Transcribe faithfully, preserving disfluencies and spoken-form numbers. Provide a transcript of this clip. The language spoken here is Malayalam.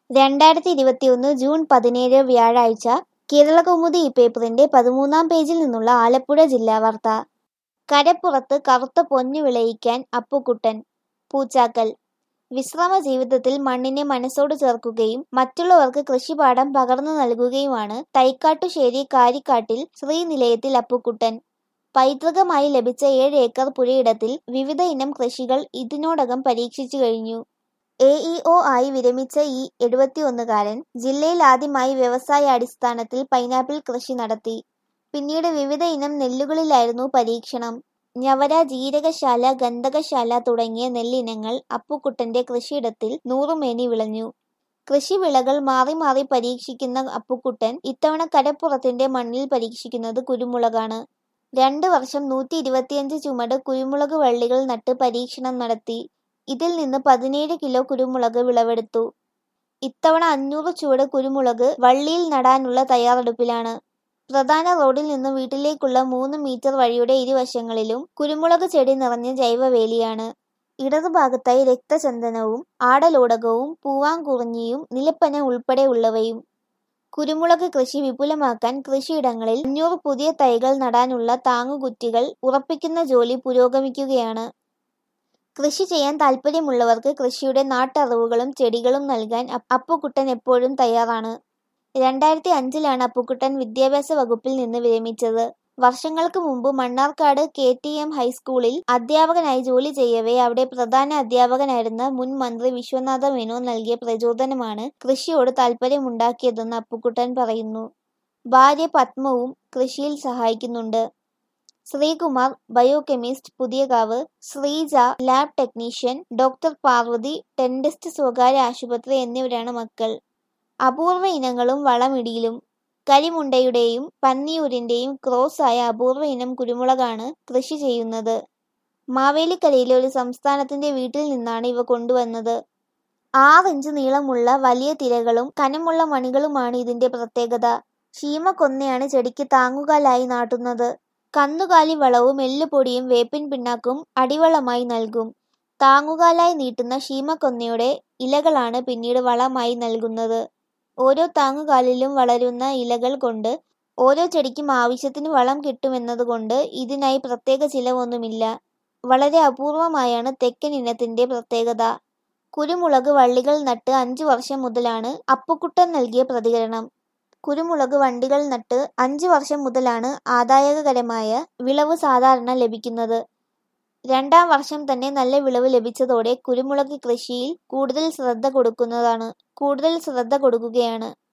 രണ്ടായിരത്തി ഇരുപത്തിയൊന്ന് ജൂൺ പതിനേഴ് വ്യാഴാഴ്ച കേരളകൗമുദി ഈ പേപ്പറിന്റെ പതിമൂന്നാം പേജിൽ നിന്നുള്ള ആലപ്പുഴ ജില്ലാ വാർത്ത. കരപ്പുറത്ത് കറുത്ത പൊന്നു വിളയിക്കാൻ അപ്പുക്കുട്ടൻ. പൂച്ചാക്കൽ. വിശ്രമ ജീവിതത്തിൽ മണ്ണിനെ മനസ്സോട് ചേർക്കുകയും മറ്റുള്ളവർക്ക് കൃഷിപാഠം പകർന്നു നൽകുകയുമാണ് തൈക്കാട്ടുശ്ശേരി കാരിക്കാട്ടിൽ ശ്രീനിലയത്തിൽ അപ്പുക്കുട്ടൻ. പൈതൃകമായി ലഭിച്ച ഏഴ് ഏക്കർ പുരയിടത്തിൽ വിവിധ ഇനം കൃഷികൾ ഇതിനോടകം പരീക്ഷിച്ചു കഴിഞ്ഞു. എ ഇ ഒ ആയി വിരമിച്ച ഈ എഴുപത്തിയൊന്നുകാരൻ ജില്ലയിൽ ആദ്യമായി വ്യവസായാടിസ്ഥാനത്തിൽ പൈനാപ്പിൾ കൃഷി നടത്തി. പിന്നീട് വിവിധ ഇനം നെല്ലുകളിലായിരുന്നു പരീക്ഷണം. ഞവര, ജീരകശാല, ഗന്ധകശാല തുടങ്ങിയ നെല്ലിനങ്ങൾ അപ്പുക്കുട്ടന്റെ കൃഷിയിടത്തിൽ നൂറുമേനി വിളഞ്ഞു. കൃഷിവിളകൾ മാറി മാറി പരീക്ഷിക്കുന്ന അപ്പുക്കുട്ടൻ ഇത്തവണ കരപ്പുറത്തിന്റെ മണ്ണിൽ പരീക്ഷിക്കുന്നത് കുരുമുളകാണ്. രണ്ട് വർഷം നൂറ്റി ഇരുപത്തിയഞ്ച് ചുമട് കുരുമുളക് വള്ളികൾ നട്ട് പരീക്ഷണം നടത്തി. ഇതിൽ നിന്ന് പതിനേഴ് കിലോ കുരുമുളക് വിളവെടുത്തു. ഇത്തവണ അഞ്ഞൂറ് ചുവട് കുരുമുളക് വള്ളിയിൽ നടാനുള്ള തയ്യാറെടുപ്പിലാണ്. പ്രധാന റോഡിൽ നിന്ന് വീട്ടിലേക്കുള്ള മൂന്ന് മീറ്റർ വഴിയുടെ ഇരുവശങ്ങളിലും കുരുമുളക് ചെടി നിറഞ്ഞ ജൈവവേലിയാണ്. ഇടതുഭാഗത്തായി രക്തചന്ദനവും ആടലോടകവും പൂവാങ്കുറിഞ്ഞിയും നിലപ്പന ഉൾപ്പെടെ ഉള്ളവയും. കുരുമുളക് കൃഷി വിപുലമാക്കാൻ കൃഷിയിടങ്ങളിൽ അഞ്ഞൂറ് പുതിയ തൈകൾ നടാനുള്ള താങ്ങുകുറ്റികൾ ഉറപ്പിക്കുന്ന ജോലി പുരോഗമിക്കുകയാണ്. കൃഷി ചെയ്യാൻ താൽപ്പര്യമുള്ളവർക്ക് കൃഷിയുടെ നാട്ടറിവുകളും ചെടികളും നൽകാൻ അപ്പുക്കുട്ടൻ എപ്പോഴും തയ്യാറാണ്. രണ്ടായിരത്തി അഞ്ചിലാണ് അപ്പുക്കുട്ടൻ വിദ്യാഭ്യാസ വകുപ്പിൽ നിന്ന് വിരമിച്ചത്. വർഷങ്ങൾക്ക് മുമ്പ് മണ്ണാർക്കാട് കെ ടി എം ഹൈസ്കൂളിൽ അധ്യാപകനായി ജോലി ചെയ്യവേ അവിടെ പ്രധാന അധ്യാപകനായിരുന്ന മുൻ മന്ത്രി വിശ്വനാഥ മേനോൻ നൽകിയ പ്രചോദനമാണ് കൃഷിയോട് താൽപ്പര്യമുണ്ടാക്കിയതെന്ന് അപ്പുക്കുട്ടൻ പറയുന്നു. ഭാര്യ പത്മവും കൃഷിയിൽ സഹായിക്കുന്നുണ്ട്. Sreekumar biochemist Puthiyakavu, Sreeja lab technician, doctor Parvathy dentist സ്വകാര്യ ആശുപത്രി എന്നിവരാണ് മക്കൾ. അപൂർവ ഇനങ്ങളും വളമിടിയിലും. കരിമുണ്ടയുടെയും പന്നിയൂരിന്റെയും ക്രോസ് ആയ അപൂർവ ഇനം കുരുമുളകാണ് കൃഷി ചെയ്യുന്നത്. മാവേലിക്കരയിലെ ഒരു സംസ്ഥാനത്തിന്റെ വീട്ടിൽ നിന്നാണ് ഇവ കൊണ്ടുവന്നത്. ആറിഞ്ച് നീളമുള്ള വലിയ തിരകളും കനമുള്ള മണികളുമാണ് ഇതിന്റെ പ്രത്യേകത. ശീമക്കൊന്നയാണ് ചെടിക്ക് താങ്ങുകാലായി നാട്ടുന്നത്. കന്നുകാലി വളവും എല്ലുപൊടിയും വേപ്പിൻ പിണ്ണാക്കും അടിവളമായി നൽകും. താങ്ങുകാലായി നീട്ടുന്ന ശീമക്കൊന്നയുടെ ഇലകളാണ് പിന്നീട് വളമായി നൽകുന്നത്. ഓരോ താങ്ങുകാലിലും വളരുന്ന ഇലകൾ കൊണ്ട് ഓരോ ചെടിക്കും ആവശ്യത്തിന് വളം കിട്ടുമെന്നതുകൊണ്ട് ഇതിനായി പ്രത്യേക ചിലവൊന്നുമില്ല. വളരെ അപൂർവമായാണ് തെക്കൻ ഇനത്തിന്റെ പ്രത്യേകത. കുരുമുളക് വള്ളികൾ നട്ട് അഞ്ചു വർഷം മുതലാണ് അപ്പുക്കുട്ടൻ നൽകിയ പ്രതികരണം. കുരുമുളക് വണ്ടികൾ നട്ട് അഞ്ച് വർഷം മുതലാണ് ആദായകരമായ വിളവ് സാധാരണ ലഭിക്കുന്നത്. രണ്ടാം വർഷം തന്നെ നല്ല വിളവ് ലഭിച്ചതോടെ കുരുമുളക് കൃഷിയിൽ കൂടുതൽ ശ്രദ്ധ കൊടുക്കുന്നതാണ് കൂടുതൽ ശ്രദ്ധ കൊടുക്കുകയാണ്.